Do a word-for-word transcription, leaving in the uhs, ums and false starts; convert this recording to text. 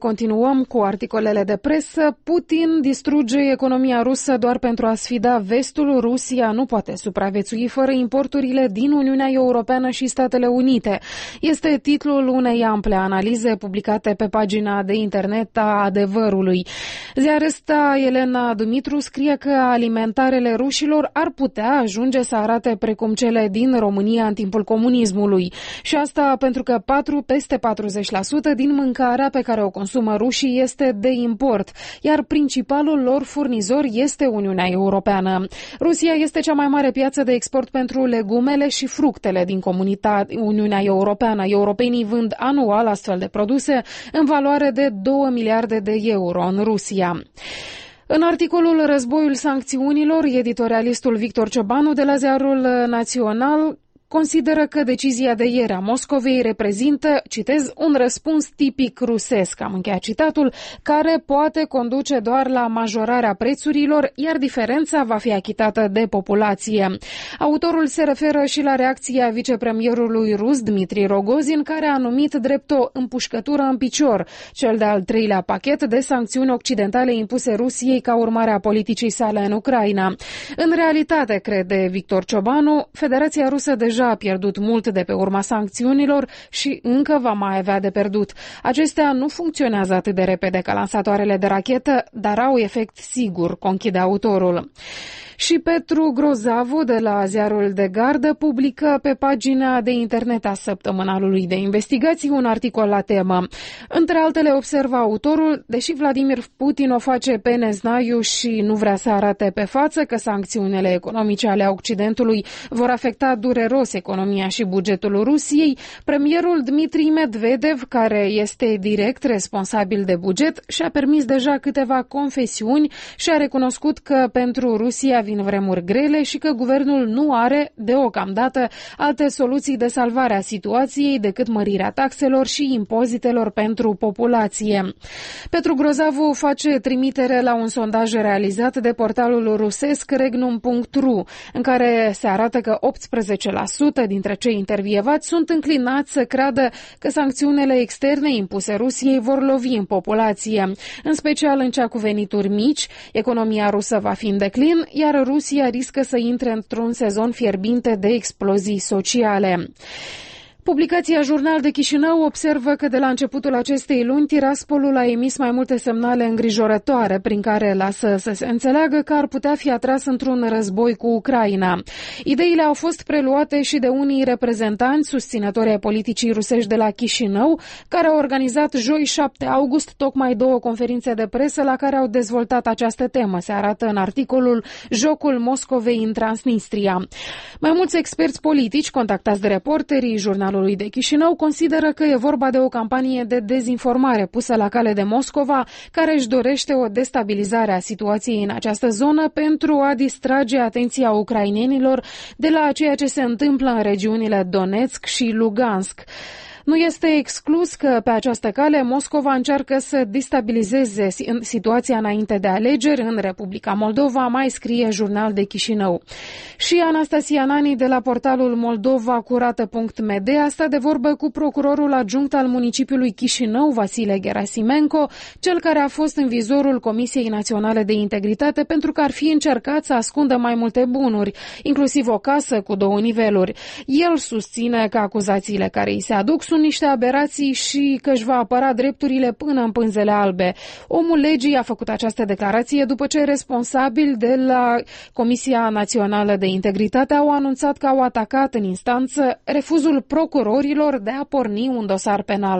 continuăm cu articolele de presă. Putin distruge economia rusă doar pentru a sfida vestul. Rusia nu poate supraviețui fără importurile din Uniunea Europeană și Statele Unite. Este titlul unei ample analize publicate pe pagina de internet a Adevărului. Ziarista Elena Dumitru scrie că alimentarele rușilor ar putea ajunge să arate precum cele din România în timpul comunismului. Și asta pentru că patru, peste patruzeci la sută din mâncarea pe care o consumă rușii este de import, iar principalul lor furnizor este Uniunea Europeană. Rusia este cea mai mare piață de export pentru legumele și fructele din comunitatea Uniunea Europeană. Europenii vând anual astfel de produse în valoare de două miliarde de euro în Rusia. În articolul Războiul sancțiunilor, editorialistul Victor Ciobanu de la Ziarul Național consideră că decizia de ieri a Moscovei reprezintă, citez, un răspuns tipic rusesc, am încheiat citatul, care poate conduce doar la majorarea prețurilor, iar diferența va fi achitată de populație. Autorul se referă și la reacția vicepremierului rus Dmitri Rogozin, care a numit drept o împușcătură în picior cel de-al treilea pachet de sancțiuni occidentale impuse Rusiei ca urmare a politicii sale în Ucraina. În realitate, crede Victor Ciobanu, Federația Rusă deja a pierdut mult de pe urma sancțiunilor și încă va mai avea de pierdut. Acestea nu funcționează atât de repede ca lansatoarele de rachetă, dar au efect sigur, conchide autorul. Și Petru Grozavu de la Ziarul de Gardă publică pe pagina de internet a Săptămânalului de Investigații un articol la temă. Între altele observă autorul, deși Vladimir Putin o face pe neznaiu și nu vrea să arate pe față că sancțiunile economice ale Occidentului vor afecta dureros economia și bugetul Rusiei, premierul Dmitri Medvedev, care este direct responsabil de buget, și-a permis deja câteva confesiuni și a recunoscut că pentru Rusia vin vremuri grele și că guvernul nu are, deocamdată, alte soluții de salvare a situației decât mărirea taxelor și impozitelor pentru populație. Petru Grozavu face trimitere la un sondaj realizat de portalul rusesc regnum punct ru, în care se arată că optsprezece la sută dintre cei intervievați sunt înclinați să creadă că sancțiunile externe impuse Rusiei vor lovi în populație, în special în cea cu venituri mici. Economia rusă va fi în declin, iar Rusia riscă să intre într-un sezon fierbinte de explozii sociale. Publicația Jurnal de Chișinău observă că de la începutul acestei luni Tiraspolul a emis mai multe semnale îngrijorătoare prin care lasă să se înțeleagă că ar putea fi atras într-un război cu Ucraina. Ideile au fost preluate și de unii reprezentanți susținători ai politicii rusești de la Chișinău, care au organizat joi șapte august tocmai două conferințe de presă la care au dezvoltat această temă, se arată în articolul Jocul Moscovei în Transnistria. Mai mulți experți politici contactați de reporterii Jurnalului de Chișinău consideră că e vorba de o campanie de dezinformare pusă la cale de Moscova, care își dorește o destabilizare a situației în această zonă pentru a distrage atenția ucrainenilor de la ceea ce se întâmplă în regiunile Donetsk și Lugansk. Nu este exclus că pe această cale Moscova încearcă să destabilizeze situația înainte de alegeri în Republica Moldova, mai scrie Jurnal de Chișinău. Și Anastasia Nani de la portalul moldova curată punct m d a stat de vorbă cu procurorul adjunct al municipiului Chișinău, Vasile Gerasimenko, cel care a fost în vizorul Comisiei Naționale de Integritate pentru că ar fi încercat să ascundă mai multe bunuri, inclusiv o casă cu două niveluri. El susține că acuzațiile care îi se aduc sunt niște aberații și că își va apăra drepturile până în pânzele albe. Omul legii a făcut această declarație după ce responsabili de la Comisia Națională de Integritate au anunțat că au atacat în instanță refuzul procurorilor de a porni un dosar penal.